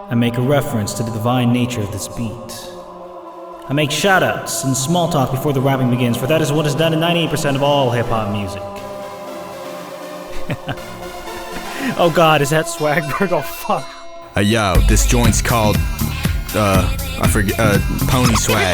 I make a reference to the divine nature of this beat. I make shoutouts and small talk before the rapping begins, for that is what is done in 98% of all hip-hop music. Oh god, is that Swagberg? Oh fuck. Yo, this joint's called, I forget, Pony Swag.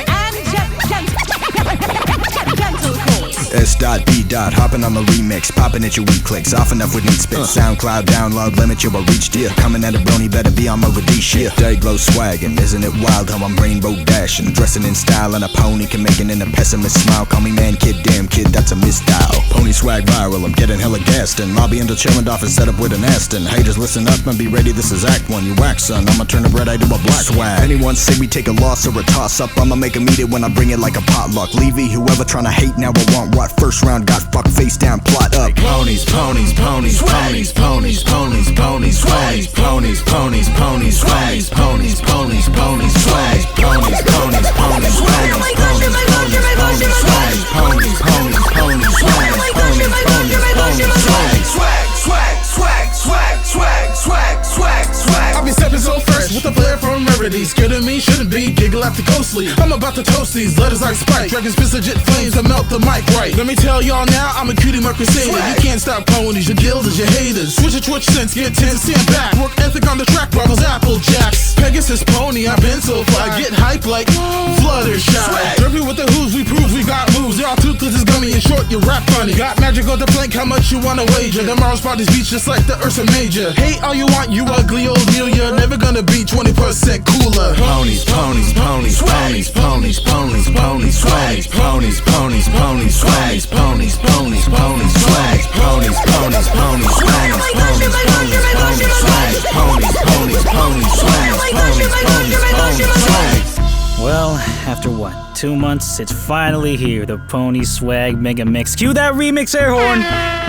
S.B. Hopping on the remix, popping at your weak clicks, off enough with neat spit. SoundCloud download, limit your reach, dear. Coming at a brony, better be on mode with D shit. Day glow swaggin', isn't it wild how I'm rainbow dashing? Dressing in style and a pony can make an inner pessimist smile. Call me man kid, damn kid, that's a misstyle. Pony swag viral, I'm getting hella gassed and lobby into chillin' off and set up with an Aston. Haters listen up and be ready, this is act one. You whack son, I'ma turn a red eye to a black swag. Anyone say we take a loss or a toss up, I'ma make 'em eat it when I bring it like a potluck. Levy, whoever tryna hate now I want what? First round got fucked face down, plot up. Ponies, ponies, ponies, ponies, ponies, ponies, ponies, swags, ponies, ponies, ponies, swags, ponies, ponies, ponies, swags, ponies, ponies, ponies, swags, ponies, ponies, swags, ponies, ponies, ponies, swags, ponies, ponies, ponies, swags, swag, swag, swag, swag, swag, swag, swag, swag. I be stepping so fresh with a flair from rarity. Scared of me, shouldn't be, giggle after ghostly. I'm about to toast these letters like Sprite. Dragon spits legit flames to melt the mic right. Let me tell y'all now, I'm a cutie, my crusader. You can't stop ponies, your guilders, your haters. Switch your twitch sense, get tense, stand back. Work ethic on the track, brothers, Apple Jacks. Pegasus pony, I've been so fly. Get hype like Fluttershy. Derpy with the who's, we prove we got moves. Y'all toothless is gummy, in short, you rap funny. Got magic on the plank, how much you wanna wager? Tomorrow's spot these beats just like the Ursa Major. Hate all you want, you ugly old mule. You're never gonna be 20% cooler. Ponies, ponies, ponies, ponies, ponies, ponies, ponies, swags, ponies, ponies, ponies, swags, ponies, ponies, ponies, swags, ponies, ponies, ponies, swags, ponies, ponies, ponies, swags, ponies, ponies, ponies, swags, ponies, ponies, ponies, swags. Well, after what, 2 months, it's finally here, the Pony Swag Mega Mix. Cue that remix air horn!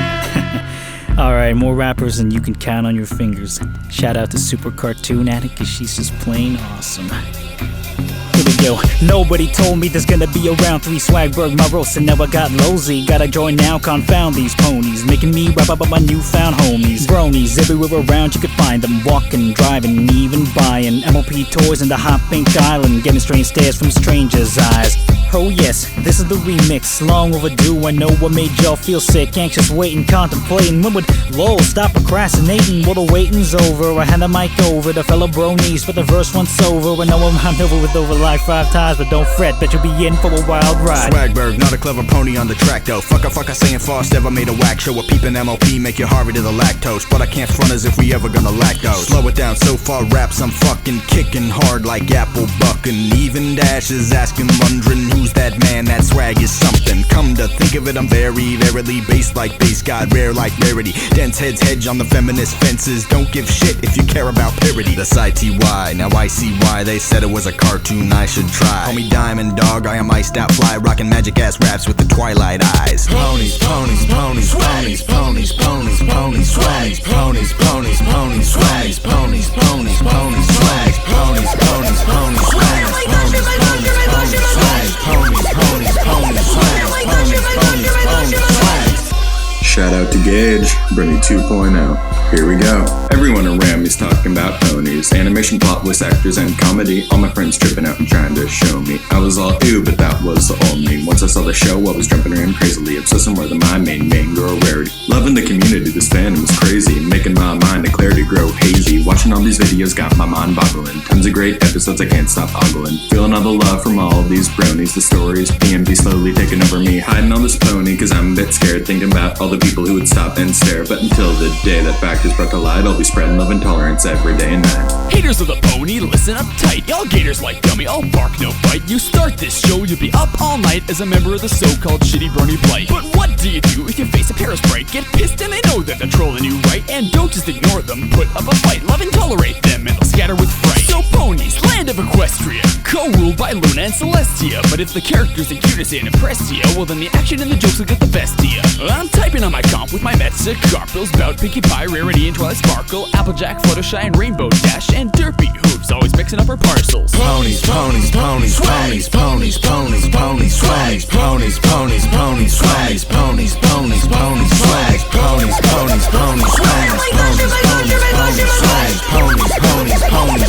Alright, more rappers than you can count on your fingers. Shout out to Super Cartoon Addict, cause she's just plain awesome. Here we go. Nobody told me there's gonna be around 3 Swagberg, my roast, and now I got Losey. Gotta join now, confound these ponies, making me rap about my newfound homies. Bronies, everywhere around you could find them, walking, driving, even buying MLP toys in the hot pink island, getting strange stares from strangers' eyes. Oh yes, this is the remix, long overdue. I know what made y'all feel sick, anxious, waiting, contemplating. When would LOL stop procrastinating? Well, the waiting's over. I hand the mic over to fellow bronies for the verse once over. I know I'm over with over like 5 times, but don't fret, bet you'll be in for a wild ride. Swagberg, not a clever pony on the track though. Fuck a saying fast, ever made a whack. Show a peepin' MLP, make you hard to the lactose. But I can't front as if we ever gonna lack those. Slow it down, so far raps I'm fucking kicking hard like apple buckin'. Even Dash is asking, wondering who's that man, that swag is something. Come to think of it, I'm very, verily based like base god, rare like rarity. Dense heads hedge on the feminist fences. Don't give shit if you care about parody. The ITY, now I see why they said it was a cartoon I should try. Call me Diamond Dog, I am iced out fly, rocking magic ass raps with the twilight eyes. Ponies, ponies, ponies, ponies, ponies, ponies, ponies, swags, ponies, ponies, ponies, swags, ponies, ponies, ponies, swags, ponies, ponies, ponies, swags, ponies, ponies, ponies, swags, ponies, ponies, ponies, swags, ponies, ponies, ponies, swags. Shout out to Gage, Brony 2.0. Here we go. Everyone around me's talking about ponies, animation, plot, voice actors, and comedy. All my friends tripping out and trying to show me. I was all ew, but that was all me. Once I saw the show, I was jumping around crazily, obsessing more than my main girl rarity. Loving the community, this fandom is crazy, making my mind and clarity grow hazy. Watching all these videos got my mind boggling. Tons of great episodes I can't stop ogling. Feeling all the love from all of these bronies. The stories, PMD slowly taking over me. Hiding on this pony, cause I'm a bit scared, thinking about all the people who would stop and stare. But until the day that fact is brought to light, I'll be spreading love and tolerance every day and night. Haters of the pony, listen up tight. Y'all gators like dummy, I'll bark no bite. You start this show, you'll be up all night as a member of the so-called shitty brony blight. But what do you do if you face a Paris Bright? Get pissed and they know that they're trolling you right. And don't just ignore them, put up a fight. Love and tolerate them and they'll scatter with fright. So ponies, land of Equestria, co-ruled by Luna and Celestia. But if the characters and cuteness ain't impressed you, well then the action and the jokes will get the best of you. I'm typing on my comp with my Metza, Garfield, Spout, Pinkie Pie, Rarity, and Twilight Sparkle, Applejack, Fluttershy, and Rainbow Dash, and Derpy, who's always mixing up her parcels. Ponies, ponies, ponies, ponies, ponies, ponies, ponies, swags, ponies, ponies, ponies, swags, ponies, ponies, ponies, swags, ponies, ponies, ponies, swags, ponies, ponies, ponies, swags, ponies, ponies, ponies,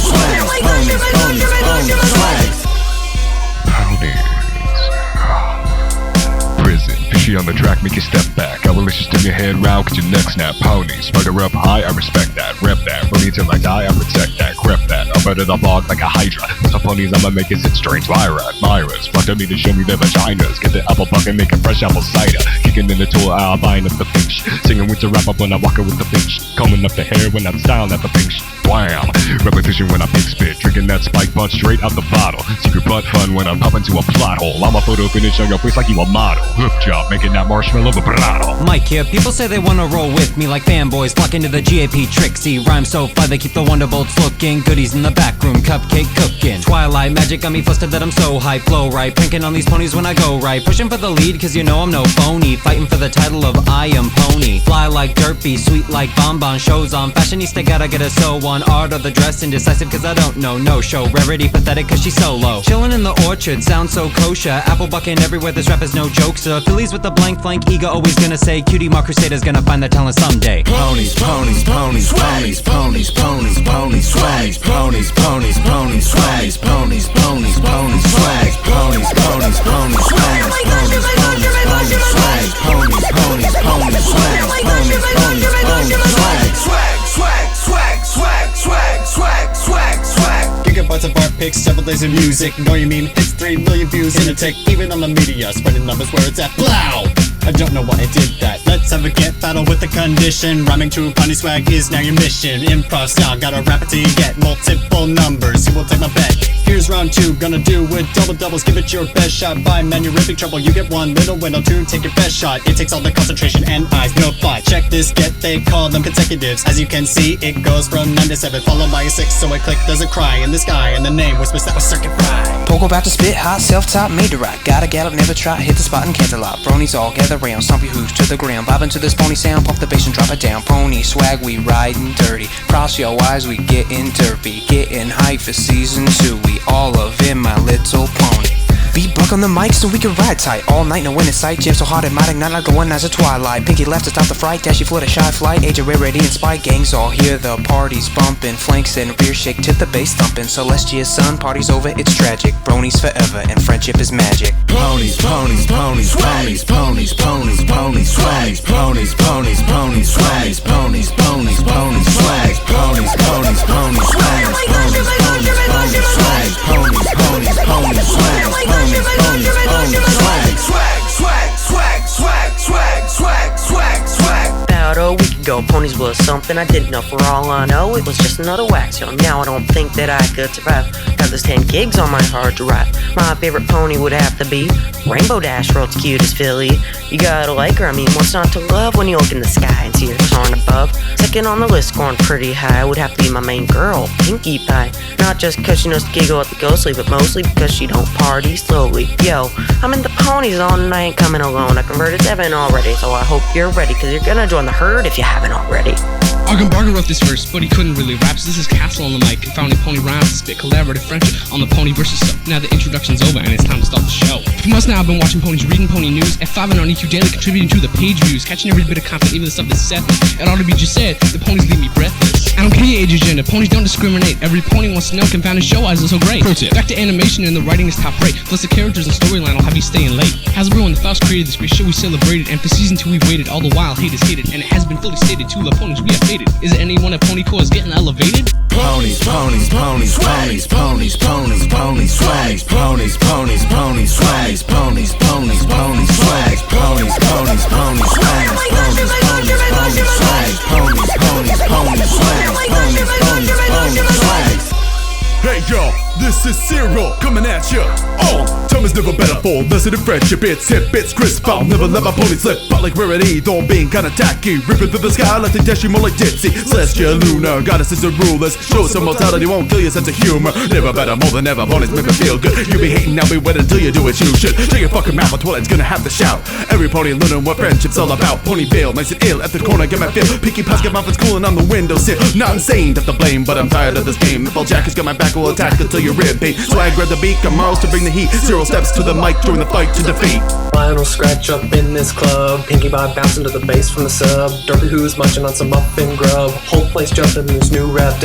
make you step back. I will let you spin your head round, get your neck snap. Pony, spider up high, I respect that. Rep that, pony till I die, I protect that. Crep that, I'll better the bog like a hydra. Some ponies I'ma make it sit strange. Myra's, flock to me to show me their vaginas. Get the apple bucket, make a fresh apple cider. Kicking in the tool, I'll buying up the pinch. Singing with the wrap up when I walk it with the pinch. Combing up the hair when I'm styling at the pinch. Wham! Repetition when I pick spit. Drinking that spike punch straight out the bottle. Secret butt fun when I'm popping to a plot hole. I'm a photo finish on your face like you a model. Hook job, making that marshmallow vibrato. Mike here, people say they wanna roll with me like fanboys flock into the GAP Trixie. Rhyme so fly they keep the Wonderbolts looking. Goodies in the back room, cupcake cooking. Twilight magic got me flustered that I'm so high. Flow right, pranking on these ponies when I go right. Pushing for the lead cause you know I'm no phony. Fighting for the title of I am pony. Fly like dirt, be sweet like bonbon. Shows on fashionista, gotta get a sew on. Art of the dress, indecisive cause I don't know. No show, rarity, pathetic cause she's solo. Chillin' in the orchard, sound so kosher. Apple bucking everywhere, this rap is no jokester. Phillies with the blank flank, ego always gonna say. Cutie Mark Crusader's gonna find their talent someday. Ponies, ponies, ponies, ponies, ponies, ponies, ponies, swags, ponies, ponies, ponies, swags, ponies, ponies, ponies, swags, ponies, ponies, ponies, swags, ponies, ponies, ponies, swags, ponies, ponies, ponies, swags, ponies, ponies, ponies, swags, swag, swag, swag, swag, swag, swag, swag, swag. Gigabytes of art pics, several days of music. Know you mean hits 3 million views in a tick. Even on the media, spreading numbers where it's at. Blow! I don't know why I did that. Let's have a get battle with the condition. Rhyming to pony swag is now your mission. Improv style, gotta rap it till you get multiple numbers. Who will take my bet? Here's round 2, gonna do with double doubles. Give it your best shot. By man, you're in big trouble. You get one little window to take your best shot. It takes all the concentration and eyes, no fly. Check this, get they call them consecutives. As you can see, it goes from 9 to 7, followed by a 6. So I click, there's a cry in the sky, and the name whispers that was Circuit Fry. Pogo about to spit hot, self-taught, made to rock. Gotta gallop, never try, hit the spot and cantaloupe. Bronies all gather round, stomp your hooves to the ground. Bobbing to this pony sound, pump the bass and drop it down. Pony swag, we riding dirty. Cross your wires, we getting derpy. Getting hype for season 2, we all of in my little pony. Beat Buck on the mic so we can ride tight all night, no end in sight. Jam so hard it might ignite like going as a twilight. Pinky left to stop the fright, dashy foot a shy flight. Age of rarity and spike, gangs all here. The party's bumping, flanks and rear shake to the bass thumping. Celestia's sun, party's over, it's tragic. Bronies forever and friendship is magic. Ponies, ponies, ponies, ponies, ponies, ponies, ponies, swags, ponies, ponies, ponies, swags, ponies, ponies, ponies, swags, ponies, ponies, ponies, swags, ponies, ponies, ponies, swags, ponies, ponies, ponies, swags, ponies, ponies, ponies, swag, swag, swag, swag, swag, swag, swag, swag, swag. About a week ago, ponies was something I didn't know. For all I know, it was just another wax. Yo, now I don't think that I could survive. Got this 10 gigs on my hard drive. My favorite pony would have to be Rainbow Dash, world's cutest filly. You gotta like her, I mean, what's not to love when you look in the sky and see her soaring above? Second on the list, scoring pretty high, would have to be my main girl, Pinkie Pie. Not just cause she knows to giggle at the ghostly, but mostly because she don't party slowly. Yo, I'm in the ponies all night, ain't coming alone. I converted 7 already, so I hope you're ready, cause you're gonna join the herd if you haven't already. Argon Barger wrote this verse, but he couldn't really rap, so this is Castle on the mic, confounding pony rhymes to spit collaborative friendship on the pony versus stuff. Now the introduction's over and it's time to start the show. For months now I've been watching ponies, reading pony news, F5 and on EQ Daily, contributing to the page views, catching every bit of content, even the stuff that's said. It ought to be just said, the ponies leave me breathless. I don't care your age or gender, ponies don't discriminate. Every pony wants to know, confounding show eyes are so great. Pro tip, back to animation and the writing is top rate, plus the characters and storyline will have you staying late. Hasbro and the Faust created this great show we celebrated, and for season 2 we've waited, all the while hate is hated, and it has been fully stated, to the ponies we have faded. Is it anyone at Pony Corps is getting elevated? Ponies, ponies, ponies, ponies, ponies, ponies, ponies, swags, ponies, ponies, ponies, swags, ponies, ponies, ponies, swags, ponies, ponies, ponies, swags, ponies, ponies, ponies, swags, ponies, ponies, ponies, swags, ponies, ponies, ponies, swags. Hey yo, this is Cyril coming at ya. Oh, time is never better for lesson in friendship. It's hip, it's crisp. I'll never let my pony slip. Out like rarity, though I'm being kinda tacky. Ripping through the sky like they dash you more like Ditsy. Celestia, Luna, goddesses and rulers. Show some mortality, won't kill your sense of humor. Never better, more than ever, ponies make me feel good. You be hating, I'll be waiting until you do what you should. Shake your fucking mouth, or Twilight's gonna have to shout. Every pony learning what friendship's all about. Ponyville, nice and ill, at the corner, get my feel. Pinkie Pie's got my face cooling on the windowsill. Not insane, tough to blame, but I'm tired of this game. Applejack has got my back, will attack until you're rib bait. Swag, grab the beak, I'm Miles to bring the heat. 0 steps to the mic, join the fight to defeat. Final scratch up in this club. Pinkie Pie bouncing to the bass from the sub. Derpy who's munching on some muffin grub. Whole place jumping, who's new wrapped up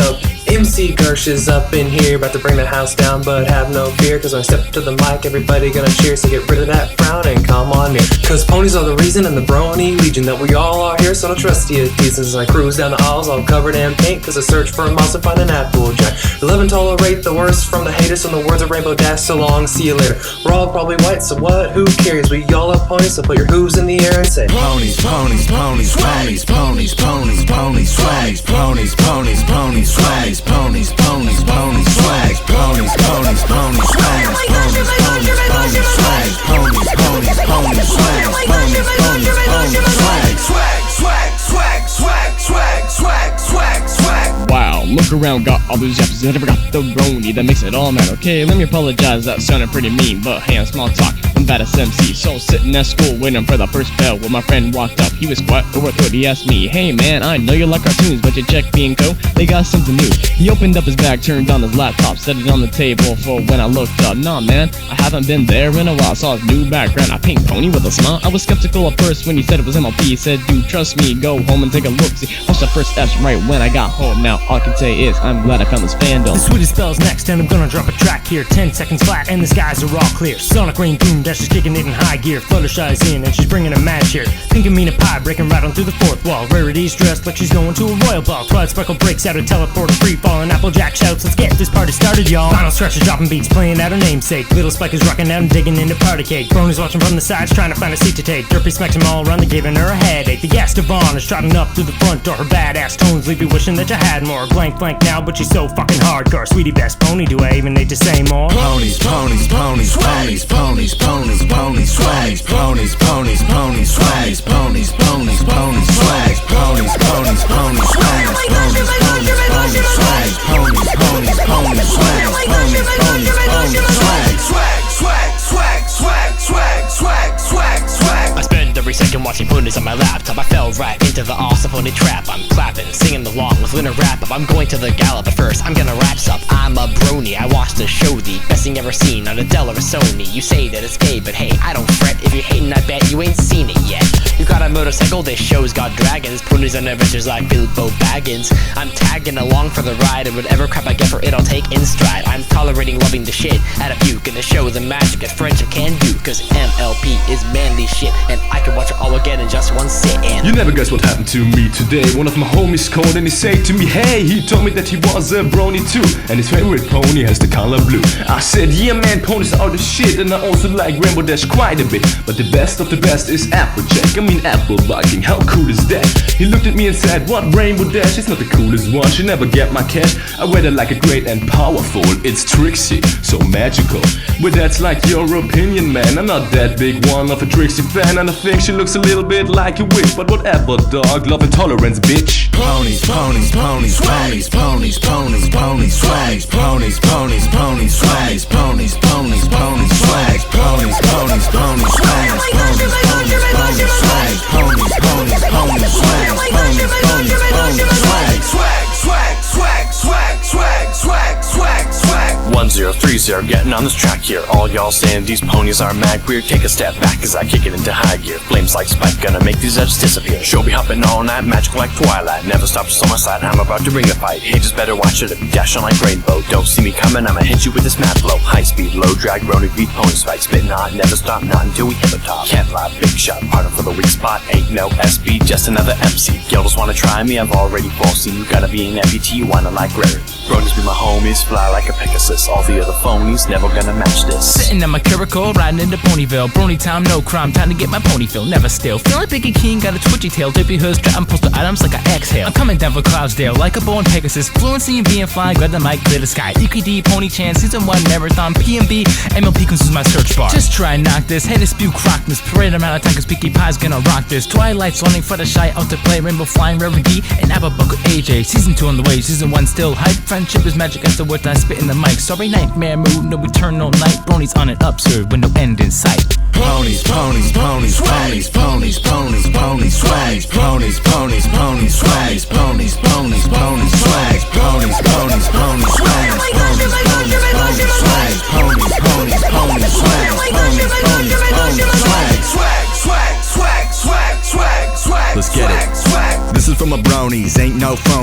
MC Gersh is up in here, about to bring the house down, but have no fear, cause when I step to the mic, everybody gonna cheer, so get rid of that frown and come on near. Cause ponies are the reason and the brony legion that we all are here, so don't trust you as I cruise down the aisles all covered in paint, cause I search for a mouse and find an Applejack. 11 tolerate the worst from the haters, from the words of Rainbow Dash, so long, see you later. We're all probably white, so what, who cares? We all have ponies, so put your hooves in the air and say ponies, ponies, ponies, ponies, ponies, ponies, ponies, swags, ponies, ponies, ponies, swags, ponies, ponies, ponies, swags, ponies, ponies, ponies, swags, ponies, ponies, ponies, swags, ponies, ponies, ponies, swags, ponies, ponies, ponies, swags, swag, swag, swag, swag, swag, swag, swag, swag. Wow, look around, got all these yaps, I never got the brony that makes it all matter. Okay, let me apologize, that sounded pretty mean, but hey, I'm small talk, I'm badass MC. So sitting at school waiting for the first bell when my friend walked up, he was quite overthrown. He asked me, hey man, I know you like cartoons, but you check B & Co, they got something new. He opened up his bag, turned on his laptop, set it on the table for when I looked up. Nah man, I haven't been there in a while, saw his new background, a pink pony with a smile. I was skeptical at first when he said it was MLP, he said, dude, trust me, go home and take a look. See, watch the first steps right when I got home. Now all I can say is, I'm glad I found this fandom. The sweetest spell's next, and I'm gonna drop a track here. 10 seconds flat, and the skies are all clear. Sonic Rain Boom Dash is kicking it in high gear. Fluttershy's in, and she's bringing a match here. Pink and Mina Pie breaking right on through the fourth wall. Rarity's dressed like she's going to a royal ball. Twilight Sparkle breaks out a teleporter free fall, and Applejack shouts, let's get this party started, y'all. Final Stretch is dropping beats, playing out her namesake. Little Spike is rocking out and digging into party cake. Brony's watching from the sides, trying to find a seat to take. Derpy smacks them all around, they're giving her a headache. The gas Devon is trotting up through the front door. Her badass tones leave you wishing that you had more. Blank now, but she's so fucking hardcore. Sweetie best pony, do I even need to say more? Ponies, ponies, ponies, ponies, ponies, ponies, ponies, swags, ponies, ponies, ponies, swags, ponies, ponies, ponies, swags, ponies, ponies, ponies, swags, ponies, ponies, ponies, swags, ponies, ponies, ponies, swags, ponies, ponies, ponies, swags, swag, swag, swag, swag, swag, swag, swag, swag. I spend every second watching ponies on my laptop. I fell right into the awesome pony trap. I'm clapping, singing along with Winter Wrap Up. I'm going to the gala, but first I'm gonna wrap up. I'm a brony, I watched the show, the best thing ever seen on Adele or Sony. You say that it's gay, but hey, I don't fret. If you're hating, I bet you ain't seen it yet. You got a motorcycle, this show's got dragons. Ponies on adventures like Bilbo Baggins. I'm tagging along for the ride, and whatever crap I get for it, I'll take in stride. I'm tolerating loving the shit out of Buke, and the show the magic that friendship can do. Cause MLP is manly shit, and I can watch it all again in just one sit-in. You never guess what happened to me today. One of my homies called and he said to me, hey, he told me that he was a brony too, and his favorite pony has the color blue. I said, yeah man, ponies are the shit, and I also like Rainbow Dash quite a bit, but the best of the best is Applejack, I mean Apple Viking, how cool is that? He looked at me and said, what, Rainbow Dash? It's not the coolest one, she never get my cash. I wear it like a great and powerful, it's Trixie, so magical. But that's like your opinion man, I'm not that big one of a Trixie fan, and I think she looks a little bit like a witch, but whatever dog, love and tolerance bitch. Ponies, ponies, ponies, ponies, ponies, ponies, ponies, swags, ponies, ponies, ponies, swags, ponies, ponies, ponies, swags, ponies, ponies, ponies, swags, ponies, ponies, ponies, swags, ponies, ponies, ponies, swags, ponies, ponies, ponies, swags, swag, swag, swag, swag, swag, swag, swag, swag. 1030, getting on this track here. All y'all saying these ponies are mad queer. Take a step back as I kick it into high gear. Flames like Spike, gonna make these edges disappear. Show be hopping all night, magical like Twilight. Never stop just on my side, I'm about to bring a fight. Haters better watch it, dash on like Rainbow. Don't see me coming, I'ma hit you with this mad blow. High speed, low drag, brony beat, pony spike. Spitting hot, never stop, not until we hit the top. Can't lie, big shot, harder for the weak spot. Ain't no SB, just another MC. Y'all just wanna try me, I've already foreseen. You gotta be an amputee, you wanna like Rarity. Bronies be my homies, fly like a Pegasus. All the other phonies never gonna match this. Sitting on my Curicle, riding into Ponyville. Brony time, no crime, time to get my pony fill. Never still. Feeling Biggie King, got a twitchy tail. Dippy hoods, dropping postal items like I exhale. I'm coming down for Cloudsdale, like a born Pegasus. Fluency and being fly, grab the mic, clear the sky. EQD, Pony Chance, Season 1 Marathon, PMB, MLP consumes my search bar. Just try and knock this, head spew crock this. Parade I'm out of time cause Peaky Pie's gonna rock this. Twilight's running for the shy, out to play. Rainbow flying, Rarity, and Apple Buck with AJ. Season 2 on the way, Season 1 still hype. Friendship is magic, that's the word I spit in the mic. Sorry, nightmare mood, no eternal night. Brony's on an upsurge with no end in sight. Ponies, ponies, ponies, ponies, ponies, ponies, ponies, swags, ponies, ponies, ponies, swags, ponies, ponies, ponies, swags, ponies, ponies, ponies, swags, ponies, ponies, ponies, swags, ponies, ponies, ponies, swags, ponies, ponies, ponies, swags, swag, swag, swag, swag, swag, swag. Let's get it. This is for my bronies, ain't no phony.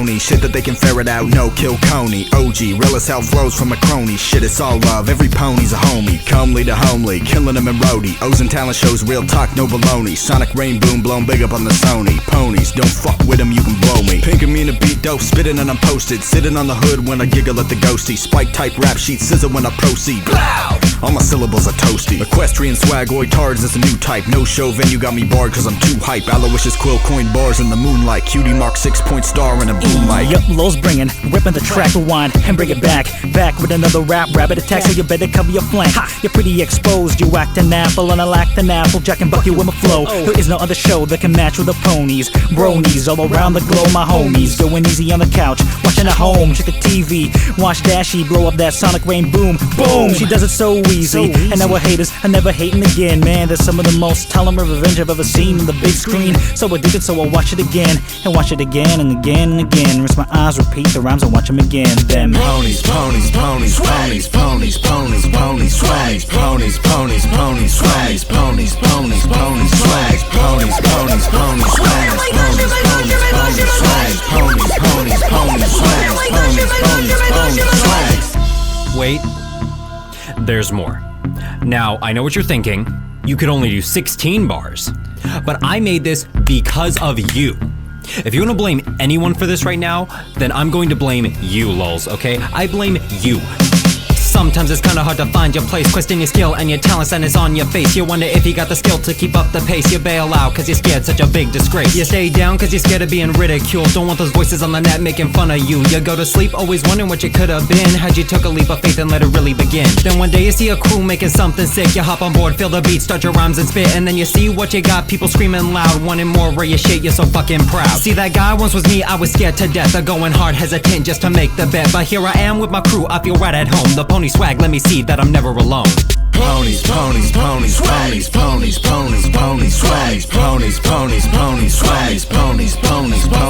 phony. Shit that they can ferret out, no kill Coney. OG, real as hell flows from a crony. Shit, it's all love, every pony's a homie. Comely to homely, killing them in roadie. O's and talent shows, real talk, no baloney. Sonic rain boom, blown big up on the Sony. Ponies, don't fuck with them, you can blow me. Pink and mean a beat dope, spitting and I'm posted. Sitting on the hood when I giggle at the ghosty. Spike type rap sheet, scissor when I proceed. Blow! All my syllables are toasty. Equestrian swagoid tards is a new type. No show venue got me barred cause I'm too hype. Aloysius quill coin bars in the moonlight. Cutie mark 6-point star in a boom mic. Yup, Lowe's bringing, ripping the track, rewind and bring it back. Back with another rap, rabbit attack, so you better cover your flank. You're pretty exposed, you act an apple and I lack an apple. Jack and Bucky with my flow. There is no other show that can match with the ponies. Bronies all around the globe, my homies. Going easy on the couch, watching at home, check the TV. Watch Dashie blow up that sonic rain boom. Boom! She does it so easy. And now we're haters, I never hating again. Man, that's some of the most tolerant revenge I've ever seen on the big screen. So addicted, so I'll watch it again. And watch it again and again and again. Rest my eyes, repeat the rhymes and watch them again. Them ponies, ponies, ponies, ponies, ponies, ponies, ponies, swags, ponies, ponies, ponies, swags, ponies, ponies, ponies, swags, ponies, ponies, ponies, swags, ponies, ponies, ponies, swags, ponies, ponies, ponies, swags, ponies, ponies, ponies, swags. Wait, there's more. Now, I know what you're thinking. You could only do 16 bars. But I made this because of you. If you want to blame anyone for this right now, then I'm going to blame you, lulz, okay? I blame you. Sometimes it's kinda hard to find your place. Question your skill and your talents and it's on your face. You wonder if you got the skill to keep up the pace. You bail out cause you're scared, such a big disgrace. You stay down cause you're scared of being ridiculed. Don't want those voices on the net making fun of you. You go to sleep always wondering what you could have been had you took a leap of faith and let it really begin. Then one day you see a crew making something sick. You hop on board, feel the beat, start your rhymes and spit. And then you see what you got, people screaming loud, wanting more where you shit, you're so fucking proud. See, that guy once was me, I was scared to death of going hard, hesitant just to make the bet. But here I am with my crew, I feel right at home. The pony swag, let me see that I'm never alone. Ponies, ponies, ponies, ponies, ponies, ponies, ponies, swags, ponies, ponies, ponies, swags, ponies, ponies, ponies.